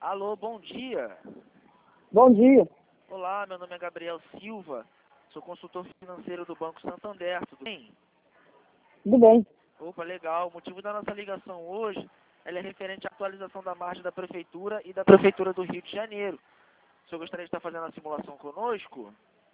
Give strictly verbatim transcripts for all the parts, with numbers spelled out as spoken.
Alô, bom dia. Bom dia. Olá, meu nome é Gabriel Silva. Sou consultor financeiro do Banco Santander, tudo bem? Tudo bem. Opa, legal. O motivo da nossa ligação hoje ela é referente à atualização da margem da Prefeitura e da Prefeitura do Rio de Janeiro. O senhor gostaria de estar fazendo a simulação conosco?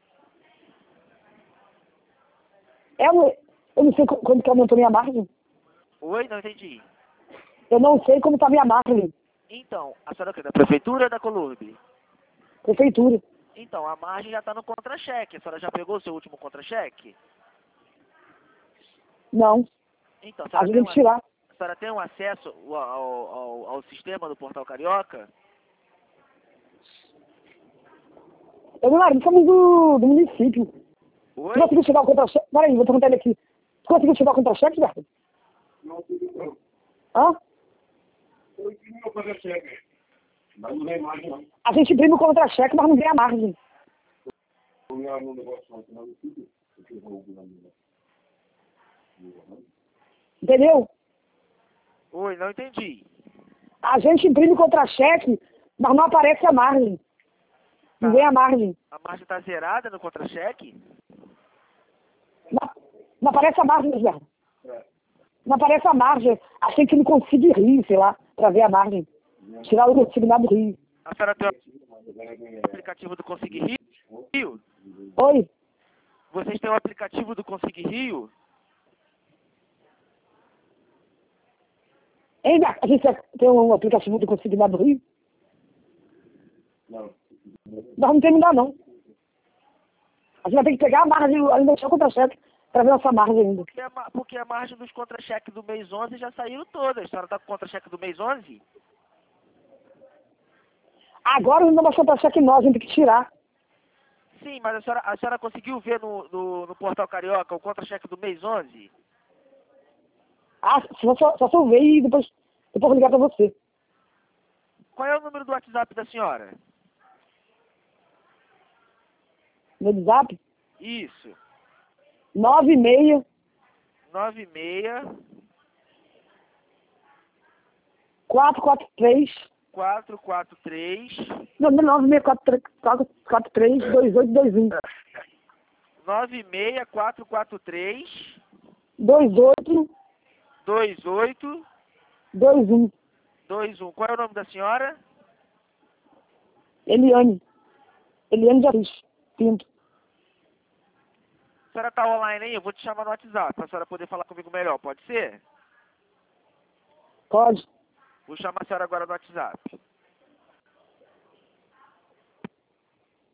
Eu, eu não sei co- quando que aumentou minha margem. Oi, não entendi. Eu não sei como está minha margem. Então, a senhora é o quê? Da Prefeitura ou da Colurb? Prefeitura. Então, a margem já está no contra-cheque. A senhora já pegou o seu último contra-cheque? Não. Então, a A senhora gente tem tem um, que a tirar. senhora tem um acesso ao, ao, ao sistema do Portal Carioca? Eu não lembro, somos do, do município. Oi? Você conseguiu tirar o contra-cheque? Peraí, vou perguntar ele aqui. Você conseguiu tirar o contra-cheque, Berto? Hã? Eu imprimi meu contra-cheque, mas não vem margem não. A gente imprime o contra-cheque, mas não vem a margem. Eu ia no negócio ontem, mas não fiz, porque eu vou ouvir na minha. Entendeu? Oi, não entendi. A gente imprime o contra-cheque, mas não aparece a margem. Não Tá. vem a margem. A margem está zerada no contra-cheque? Não, não aparece a margem, Berto. É. Não aparece a margem. Achei que não consigo rir, sei lá, pra ver a margem. Tirar o consignado rio. A senhora tem o aplicativo do Consig Rio? Oi? Vocês têm o aplicativo do Consig Rio? Hein, Beto? A gente tem um aplicativo do consignado rio? Não. Nós não temos ainda não. A gente vai ter que pegar a margem, ainda deixar o contra-cheque pra ver nossa margem ainda. Porque a, ma- porque a margem dos contra-cheques do mês onze já saíram todas. A senhora está com o contra-cheque do mês onze? Agora ainda vai contra-cheque nós, a gente tem que tirar. Sim, mas a senhora, a senhora conseguiu ver no, no, no Portal Carioca o contra-cheque do mês onze? Ah, só, só, só se eu ver e depois, depois vou ligar pra você. Qual é o número do WhatsApp da senhora? No WhatsApp, Isso. nove seis nove seis quatro quatro três, quatro quatro três não, não, nove seis quatro três dois oito dois um. nove seis quatro quatro três dois oito dois oito dois um. dois um. Qual é o nome da senhora? Eliane. Eliane de Assis. Pinto. A senhora está online aí? Eu vou te chamar no WhatsApp para a senhora poder falar comigo melhor, pode ser? Pode. Vou chamar a senhora agora no WhatsApp.